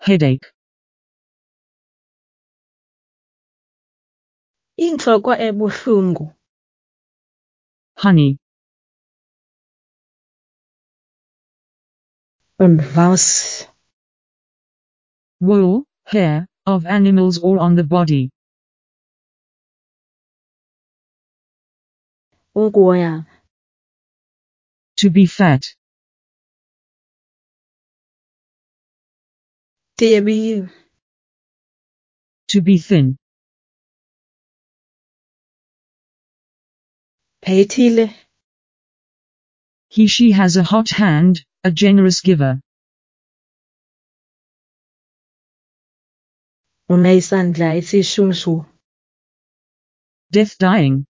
headache. Intloko ebuhlungu. Honey. Umvas. Wool, hair, of animals or on the body. Ukuya. To be fat. Tebi. To be thin. Phethile. He she has a hot hand, a generous giver. Unesandla esishushu. Death dying.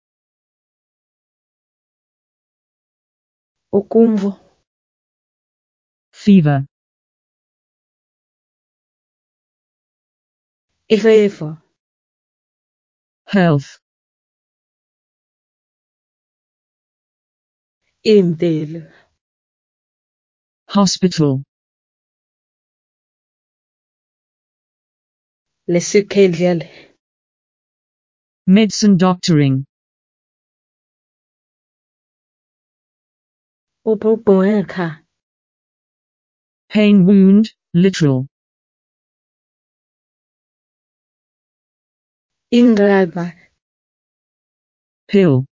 Ukumvu. Fever. Irefo. Health. Impilo. Hospital. Lesikhendlele. Medicine doctoring. Ububhuka. Pain wound, literal. Ingraba. Pill.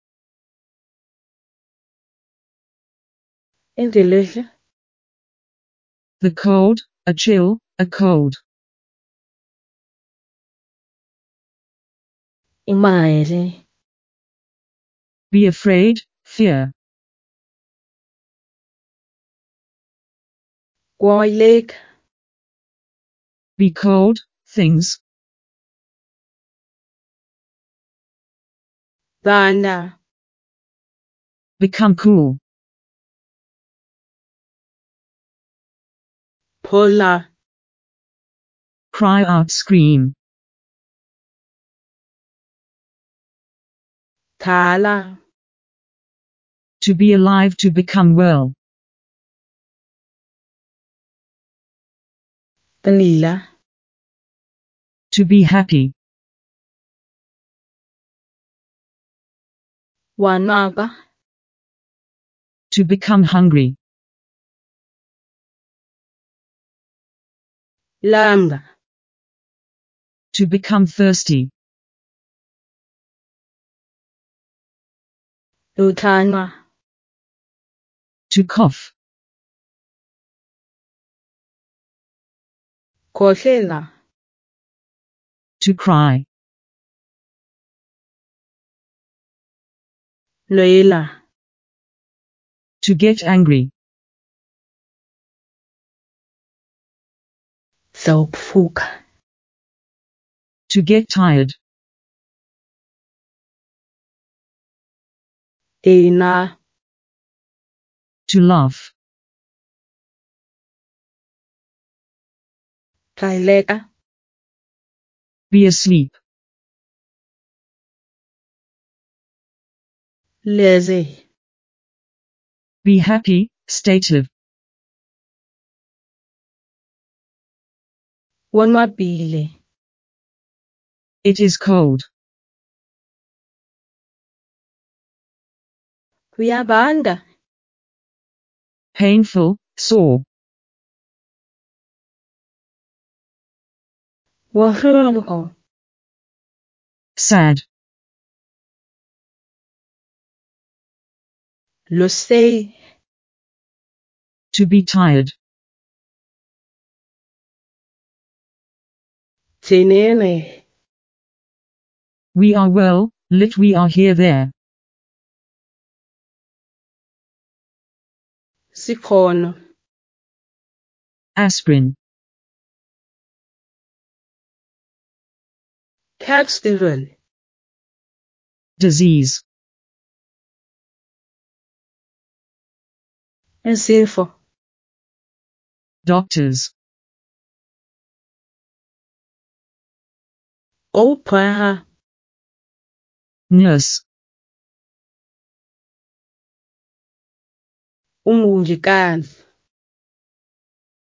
Indiluhle. The cold, a chill, a cold. Imali. Be afraid, fear. Kwailek. Be cold, things. Bana. Become cool. Pola. Cry out, scream. Thala. To be alive, to become well. Tanila. To be happy. Wanaka. To become hungry. Langa. To become thirsty. Lutana. To cough. Khohlela. To cry. Loyela. To get angry. Zawuphuka. To get tired. Ina. To laugh. Kaileka. Be asleep. Leze. Be happy, stative. Wanwabile. It is cold. Kuyabanda. Painful, sore. Wahluloko. Sad. Lusei. To be tired. Tinene. We are well, lit we are here there. Sikhono. Aspirin. Capstival. Disease. Esifo. Doctors. Opera. Nurse. Umongikazi.